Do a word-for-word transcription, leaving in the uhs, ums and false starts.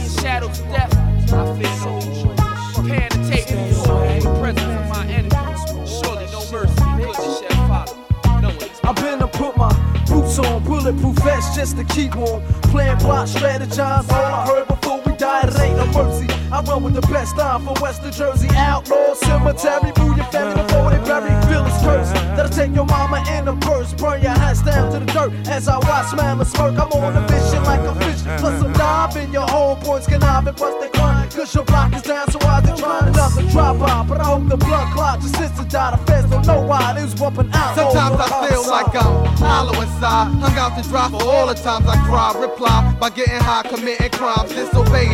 the shadows of death, I fear no evil. Prepare to take me in the presence of my enemies. Surely no mercy and goodness shall follow. No one is I've been to put my boots on, bulletproof vests just to keep warm. Playing block, strategize, all I heard before we died, it ain't no mercy. I run with the best time from West New Jersey, outlaw cemetery. Move your family before they bury. Feel this curse that'll take your mama in the purse. Burn your hats down to the dirt as I watch mama smirk. I'm on a mission like a fish, plus I'm diving. Your homeboys conniving, plus they crying. Cause your block is down, so I they trying another drop out. But I hope the blood clot, your sister died. The feds don't know why they was bumping out. Sometimes I feel like I'm hollow inside. Hung out to dry for all the times I cry. Reply by getting high, committing crimes, disobeying